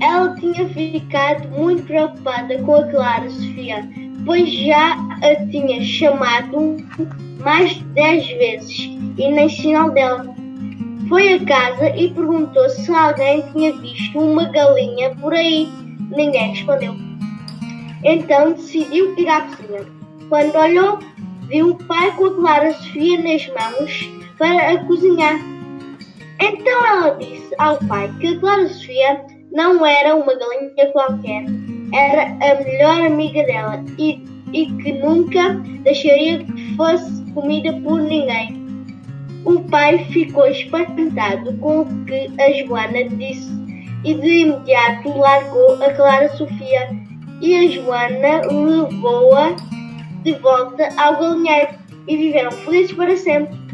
Ela tinha ficado muito preocupada com a Clara Sofia, pois já a tinha chamado mais de 10 vezes e nem sinal dela. Foi a casa e perguntou se alguém tinha visto uma galinha por aí. Ninguém respondeu. Então decidiu ir à cozinha. Quando olhou, viu o pai com a Clara Sofia nas mãos para a cozinhar. Então ela disse ao pai que a Clara Sofia não era uma galinha qualquer, era a melhor amiga dela e que nunca deixaria que fosse comida por ninguém. O pai ficou espantado com o que a Joana disse e de imediato largou a Clara Sofia e a Joana levou-a de volta ao galinheiro e viveram felizes para sempre.